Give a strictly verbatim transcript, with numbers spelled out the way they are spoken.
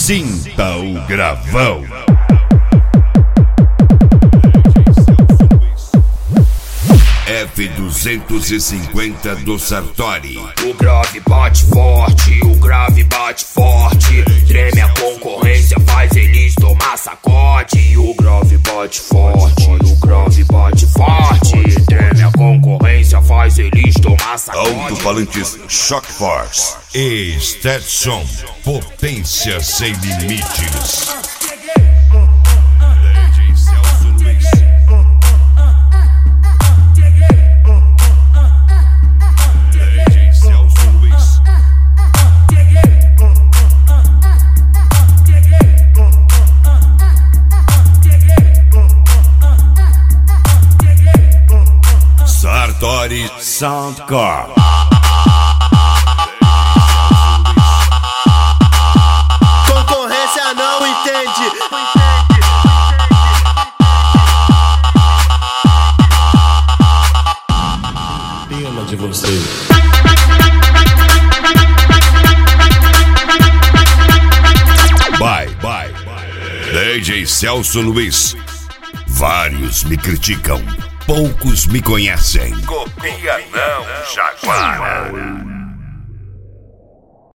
Sinta o gravão. F duzentos e cinquenta do Sartori. O grave bate forte, o grave bate forte. Treme a concorrência, faz eles tomar sacode. O grave bate forte, o grave bate forte. Treme a concorrência, faz eles tomar sacode. Alto-falantes Shock Force e Stetson, potência sem limites. Sartori Soundcore. Concorrência não entende. Pena de você. Bye, bye, D J Celso Luiz. Vários me criticam, poucos me conhecem. Copia não, Jaguara.